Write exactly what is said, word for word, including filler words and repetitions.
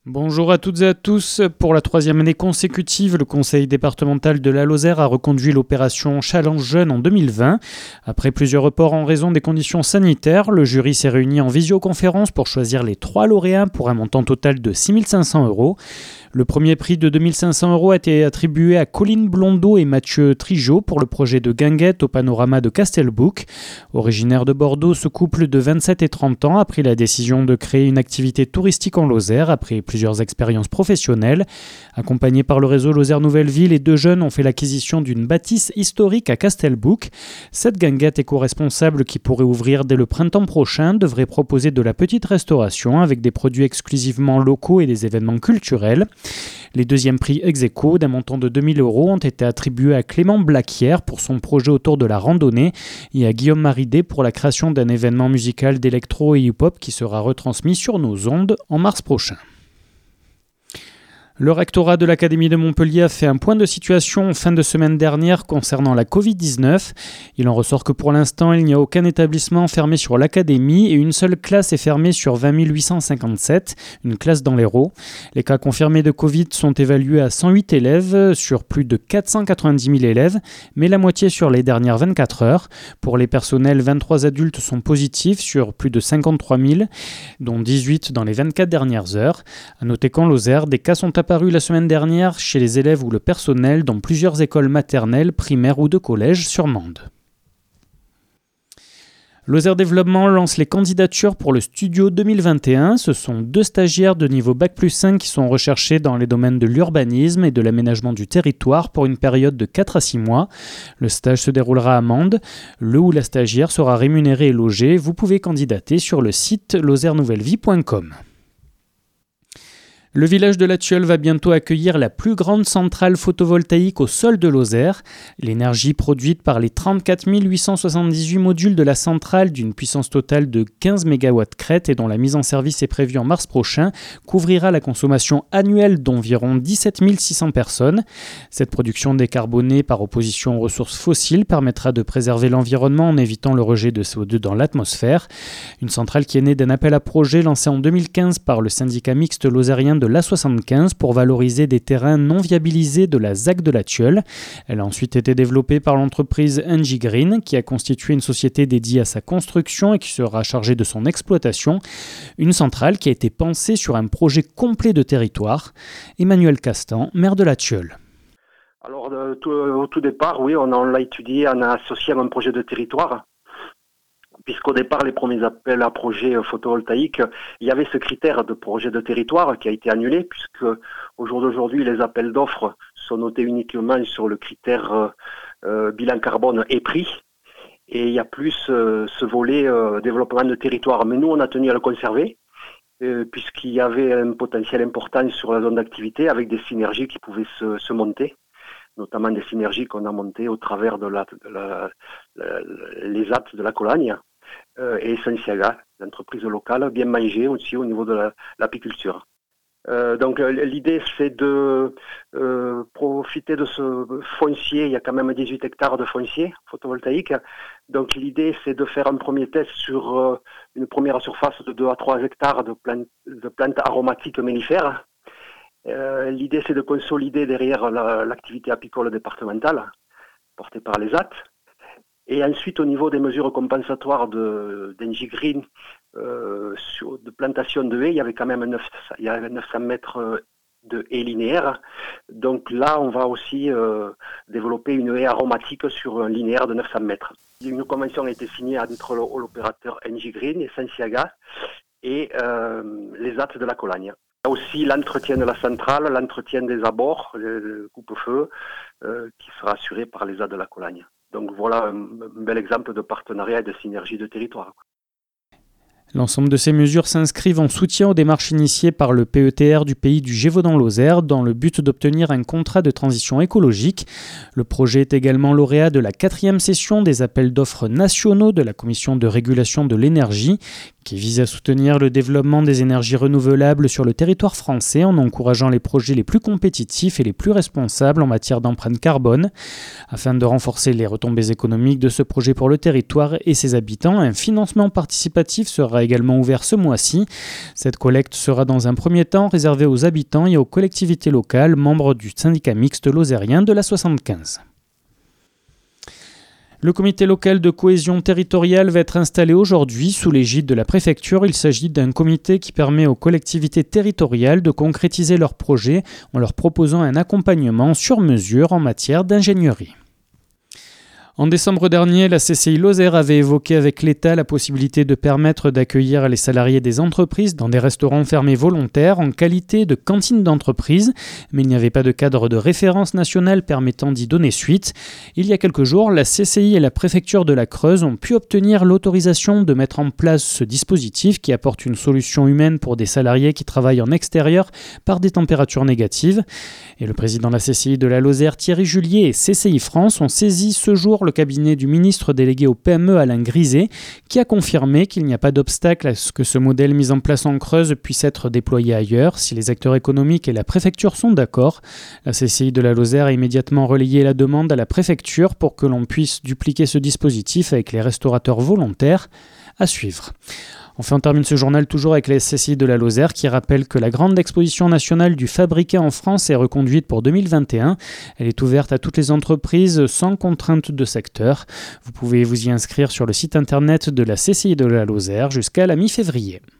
Bonjour à toutes et à tous. Pour la troisième année consécutive, le conseil départemental de la Lozère a reconduit l'opération Challenge Jeunes en deux mille vingt. Après plusieurs reports en raison des conditions sanitaires, le jury s'est réuni en visioconférence pour choisir les trois lauréats pour un montant total de six mille cinq cents euros. Le premier prix de deux mille cinq cents euros a été attribué à Colline Blondeau et Mathieu Trigeau pour le projet de guinguette au panorama de Castelbouc. Originaire de Bordeaux, ce couple de vingt-sept et trente ans a pris la décision de créer une activité touristique en Lozère après plusieurs expériences professionnelles. Accompagnés par le réseau Lozère Nouvelle Vie, les deux jeunes ont fait l'acquisition d'une bâtisse historique à Castelbouc. Cette guinguette éco-responsable qui pourrait ouvrir dès le printemps prochain devrait proposer de la petite restauration avec des produits exclusivement locaux et des événements culturels. Les deuxièmes prix ex aequo d'un montant de deux mille euros ont été attribués à Clément Blaquière pour son projet autour de la randonnée et à Guillaume Maridé pour la création d'un événement musical d'électro et hip-hop qui sera retransmis sur nos ondes en mars prochain. Le rectorat de l'Académie de Montpellier a fait un point de situation en fin de semaine dernière concernant la covid dix-neuf. Il en ressort que pour l'instant, il n'y a aucun établissement fermé sur l'Académie et une seule classe est fermée sur vingt mille huit cent cinquante-sept, une classe dans l'Hérault. Les cas confirmés de Covid sont évalués à cent huit élèves sur plus de quatre cent quatre-vingt-dix mille élèves, mais la moitié sur les dernières vingt-quatre heures. Pour les personnels, vingt-trois adultes sont positifs sur plus de cinquante-trois mille, dont dix-huit dans les vingt-quatre dernières heures. À noter qu'en Lozère, des cas sont apparus apparu la semaine dernière chez les élèves ou le personnel dans plusieurs écoles maternelles, primaires ou de collèges sur Mende. Lozère Développement lance les candidatures pour le Studio deux mille vingt et un. Ce sont deux stagiaires de niveau bac plus cinq qui sont recherchés dans les domaines de l'urbanisme et de l'aménagement du territoire pour une période de quatre à six mois. Le stage se déroulera à Mende. Le ou la stagiaire sera rémunéré et logé. Vous pouvez candidater sur le site lozère nouvelle vie point com. Le village de La Tilleule va bientôt accueillir la plus grande centrale photovoltaïque au sol de Lozère. L'énergie produite par les trente-quatre mille huit cent soixante-dix-huit modules de la centrale d'une puissance totale de quinze mégawatts crête et dont la mise en service est prévue en mars prochain couvrira la consommation annuelle d'environ dix-sept mille six cents personnes. Cette production décarbonée par opposition aux ressources fossiles permettra de préserver l'environnement en évitant le rejet de C O deux dans l'atmosphère. Une centrale qui est née d'un appel à projet lancé en deux mille quinze par le syndicat mixte lozérien de l'A soixante-quinze pour valoriser des terrains non viabilisés de la Z A C de La Tilleule. Elle a ensuite été développée par l'entreprise Engie Green qui a constitué une société dédiée à sa construction et qui sera chargée de son exploitation. Une centrale qui a été pensée sur un projet complet de territoire. Emmanuel Castan, maire de La Tilleule. Alors de, tout, au tout départ, oui, on, on l'a étudié, on a associé à un projet de territoire. Puisqu'au départ, les premiers appels à projets photovoltaïques, il y avait ce critère de projet de territoire qui a été annulé, puisque au jour d'aujourd'hui, les appels d'offres sont notés uniquement sur le critère euh, bilan carbone et prix. Et il y a plus euh, ce volet euh, développement de territoire. Mais nous, on a tenu à le conserver, euh, puisqu'il y avait un potentiel important sur la zone d'activité avec des synergies qui pouvaient se, se monter, notamment des synergies qu'on a montées au travers de, la, de la, la, les A T de la Colagne. Euh, et Saint-Siaga, l'entreprise locale, bien manger aussi au niveau de la, l'apiculture. Euh, donc euh, l'idée c'est de euh, profiter de ce foncier, il y a quand même dix-huit hectares de foncier photovoltaïque, donc l'idée c'est de faire un premier test sur euh, une première surface de deux à trois hectares de plantes, de plantes aromatiques mellifères. Euh, l'idée c'est de consolider derrière la, l'activité apicole départementale portée par les A T. Et ensuite, au niveau des mesures compensatoires de, d'Engie Green, euh, sur, de plantation de haies, il y avait quand même neuf, il y a neuf cents mètres de haies linéaires. Donc là, on va aussi euh, développer une haie aromatique sur un linéaire de neuf cents mètres. Une convention a été signée entre l'opérateur Engie Green et Saint-Siaga et euh, les A T de la Colagne. Il y a aussi l'entretien de la centrale, l'entretien des abords, le coupe-feu, euh, qui sera assuré par les A T de la Colagne. Donc voilà un, un bel exemple de partenariat et de synergie de territoire. L'ensemble de ces mesures s'inscrivent en soutien aux démarches initiées par le P E T R du pays du Gévaudan-Lozère dans le but d'obtenir un contrat de transition écologique. Le projet est également lauréat de la quatrième session des appels d'offres nationaux de la Commission de régulation de l'énergie qui vise à soutenir le développement des énergies renouvelables sur le territoire français en encourageant les projets les plus compétitifs et les plus responsables en matière d'empreinte carbone. Afin de renforcer les retombées économiques de ce projet pour le territoire et ses habitants, un financement participatif sera également ouvert ce mois-ci. Cette collecte sera dans un premier temps réservée aux habitants et aux collectivités locales, membres du syndicat mixte lozérien de la soixante-quinze. Le comité local de cohésion territoriale va être installé aujourd'hui sous l'égide de la préfecture. Il s'agit d'un comité qui permet aux collectivités territoriales de concrétiser leurs projets en leur proposant un accompagnement sur mesure en matière d'ingénierie. En décembre dernier, la C C I Lozère avait évoqué avec l'État la possibilité de permettre d'accueillir les salariés des entreprises dans des restaurants fermés volontaires en qualité de cantine d'entreprise, mais il n'y avait pas de cadre de référence nationale permettant d'y donner suite. Il y a quelques jours, la C C I et la préfecture de la Creuse ont pu obtenir l'autorisation de mettre en place ce dispositif qui apporte une solution humaine pour des salariés qui travaillent en extérieur par des températures négatives. Et le président de la C C I de la Lozère, Thierry Julier, et C C I France ont saisi ce jour le cabinet du ministre délégué au P M E Alain Griset, qui a confirmé qu'il n'y a pas d'obstacle à ce que ce modèle mis en place en Creuse puisse être déployé ailleurs, si les acteurs économiques et la préfecture sont d'accord. La C C I de la Lozère a immédiatement relayé la demande à la préfecture pour que l'on puisse dupliquer ce dispositif avec les restaurateurs volontaires. À suivre. Enfin, on termine ce journal toujours avec la C C I de la Lozère qui rappelle que la grande exposition nationale du fabriqué en France est reconduite pour deux mille vingt et un. Elle est ouverte à toutes les entreprises sans contrainte de secteur. Vous pouvez vous y inscrire sur le site internet de la C C I de la Lozère jusqu'à la mi-février.